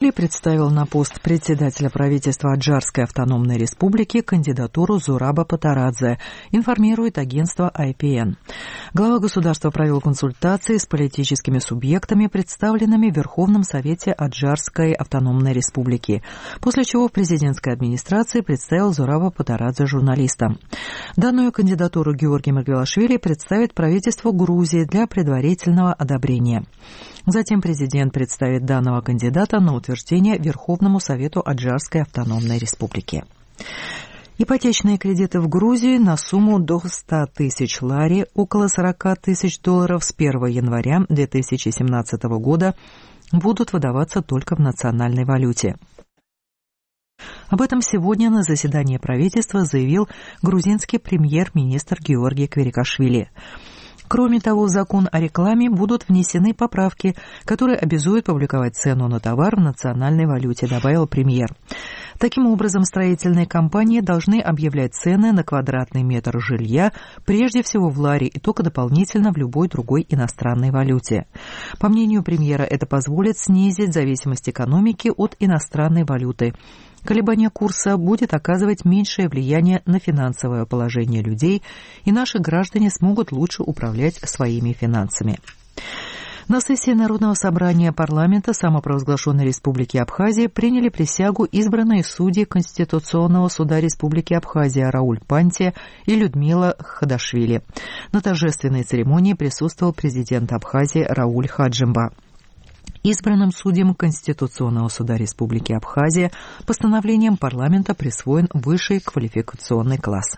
Кверикашвили представил на пост председателя правительства Аджарской автономной республики кандидатуру Зураба Патарадзе, информирует агентство IPN. Глава государства провел консультации с политическими субъектами, представленными в Верховном Совете Аджарской автономной республики, после чего в президентской администрации представил Зураба Патарадзе журналистам. Данную кандидатуру Георгий Маргвелашвили представит правительству Грузии для предварительного одобрения. Затем президент представит данного кандидата на утверждение Верховному Совету Аджарской автономной республики. Ипотечные кредиты в Грузии на сумму до 100 тысяч лари, около $40 тысяч, с 1 января 2017 года будут выдаваться только в национальной валюте. Об этом сегодня на заседании правительства заявил грузинский премьер-министр Георгий Кверикашвили. Кроме того, в закон о рекламе будут внесены поправки, которые обязуют публиковать цену на товар в национальной валюте, добавил премьер. Таким образом, строительные компании должны объявлять цены на квадратный метр жилья прежде всего в лари и только дополнительно в любой другой иностранной валюте. По мнению премьера, это позволит снизить зависимость экономики от иностранной валюты. Колебание курса будет оказывать меньшее влияние на финансовое положение людей, и наши граждане смогут лучше управлять своими финансами. На сессии Народного собрания парламента самопровозглашенной Республики Абхазия приняли присягу избранные судьи Конституционного суда Республики Абхазия Рауль Пантия и Людмила Хадашвили. На торжественной церемонии присутствовал президент Абхазии Рауль Хаджимба. Избранным судьям Конституционного суда Республики Абхазия постановлением парламента присвоен высший квалификационный класс.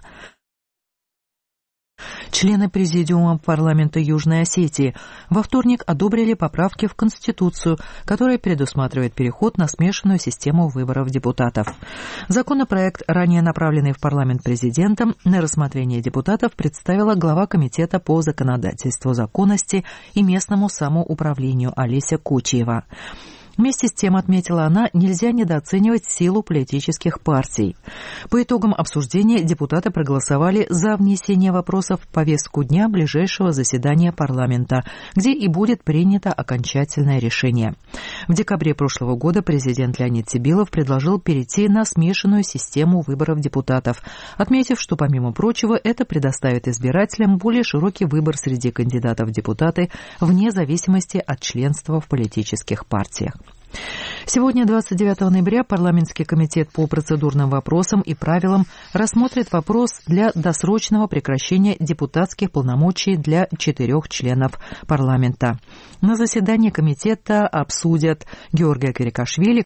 Члены Президиума парламента Южной Осетии во вторник одобрили поправки в Конституцию, которая предусматривает переход на смешанную систему выборов депутатов. Законопроект, ранее направленный в парламент президентом, на рассмотрение депутатов представила глава Комитета по законодательству, законности и местному самоуправлению Олеся Кочиева. Вместе с тем, отметила она, нельзя недооценивать силу политических партий. По итогам обсуждения депутаты проголосовали за внесение вопросов в повестку дня ближайшего заседания парламента, где и будет принято окончательное решение. В декабре прошлого года президент Леонид Сибилов предложил перейти на смешанную систему выборов депутатов, отметив, что, помимо прочего, это предоставит избирателям более широкий выбор среди кандидатов в депутаты вне зависимости от членства в политических партиях. Сегодня, 29 ноября, парламентский комитет по процедурным вопросам и правилам рассмотрит вопрос для досрочного прекращения депутатских полномочий для 4 членов парламента. На заседании комитета обсудят Георгия Кверикашвили,